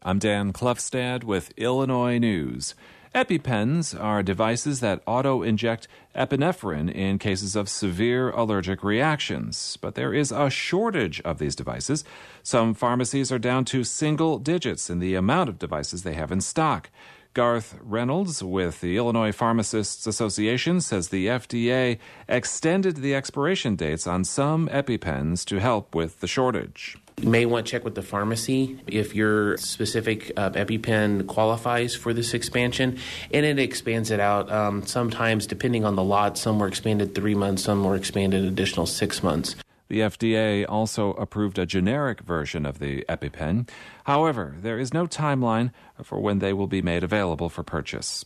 I'm Dan Klefstad with Illinois News. EpiPens are devices that auto-inject epinephrine in cases of severe allergic reactions. But there is a shortage of these devices. Some pharmacies are down to single digits in the amount of devices they have in stock. Garth Reynolds with the Illinois Pharmacists Association says the FDA extended the expiration dates on some EpiPens to help with the shortage. You may want to check with the pharmacy if your specific EpiPen qualifies for this expansion, and it expands it out. Sometimes, depending on the lot, some were expanded 3 months, some were expanded additional 6 months. The FDA also approved a generic version of the EpiPen. However, there is no timeline for when they will be made available for purchase.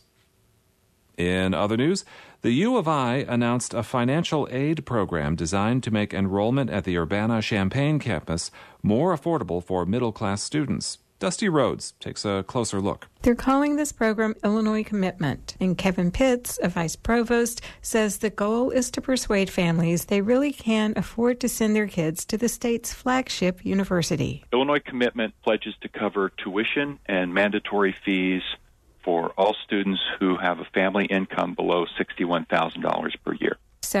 In other news, the U of I announced a financial aid program designed to make enrollment at the Urbana-Champaign campus more affordable for middle-class students. Dusty Rhodes takes a closer look. They're calling this program Illinois Commitment, and Kevin Pitts, a vice provost, says the goal is to persuade families they really can afford to send their kids to the state's flagship university. Illinois Commitment pledges to cover tuition and mandatory fees for all students who have a family income below $61,000 per year.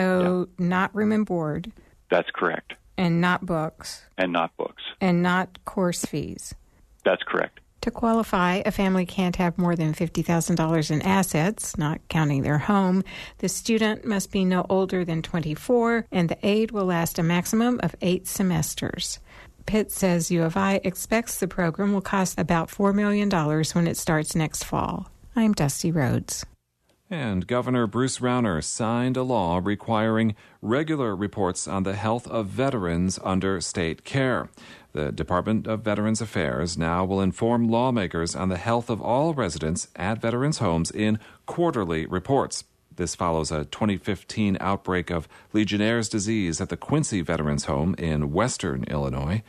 So not room and board. That's correct. And not books. And not books. And not course fees. That's correct. To qualify, a family can't have more than $50,000 in assets, not counting their home. The student must be no older than 24, and the aid will last a maximum of 8 semesters. Pitt says U of I expects the program will cost about $4 million when it starts next fall. I'm Dusty Rhodes. And Governor Bruce Rauner signed a law requiring regular reports on the health of veterans under state care. The Department of Veterans Affairs now will inform lawmakers on the health of all residents at veterans' homes in quarterly reports. This follows a 2015 outbreak of Legionnaire's disease at the Quincy Veterans Home in western Illinois.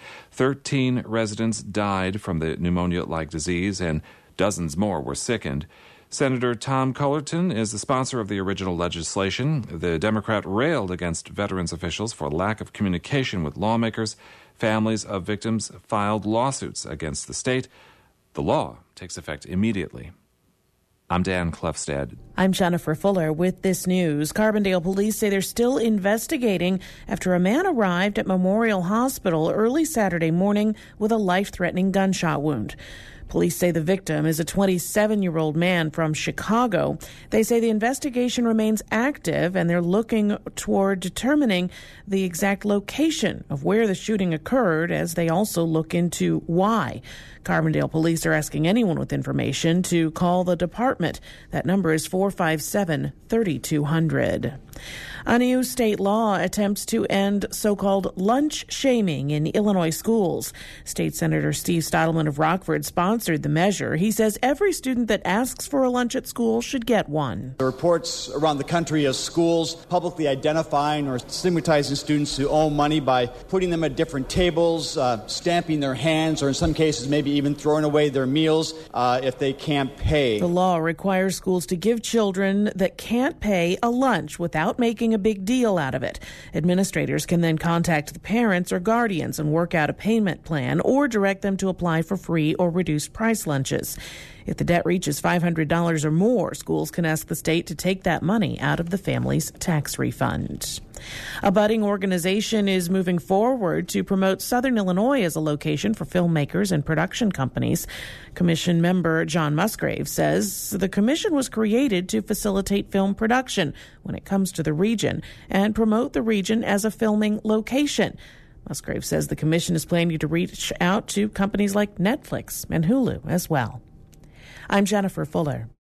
13 residents died from the pneumonia-like disease, and dozens more were sickened. Senator Tom Cullerton is the sponsor of the original legislation. The Democrat railed against veterans officials for lack of communication with lawmakers. Families of victims filed lawsuits against the state. The law takes effect immediately. I'm Dan Klefstad. I'm Jennifer Fuller with this news. Carbondale police say they're still investigating after a man arrived at Memorial Hospital early Saturday morning with a life-threatening gunshot wound. Police say the victim is a 27-year-old man from Chicago. They say the investigation remains active and they're looking toward determining the exact location of where the shooting occurred as they also look into why. Carbondale police are asking anyone with information to call the department. That number is 457-3200. A new state law attempts to end so-called lunch shaming in Illinois schools. State Senator Steve Stileman of Rockford sponsored the measure. He says every student that asks for a lunch at school should get one. The reports around the country of schools publicly identifying or stigmatizing students who owe money by putting them at different tables, stamping their hands, or in some cases maybe even throwing away their meals if they can't pay. The law requires schools to give children that can't pay a lunch without making a big deal out of it. Administrators can then contact the parents or guardians and work out a payment plan or direct them to apply for free or reduced price lunches. If the debt reaches $500 or more, schools can ask the state to take that money out of the family's tax refund. A budding organization is moving forward to promote Southern Illinois as a location for filmmakers and production companies. Commission member John Musgrave says the commission was created to facilitate film production when it comes to the region and promote the region as a filming location. Musgrave says the commission is planning to reach out to companies like Netflix and Hulu as well. I'm Jennifer Fuller.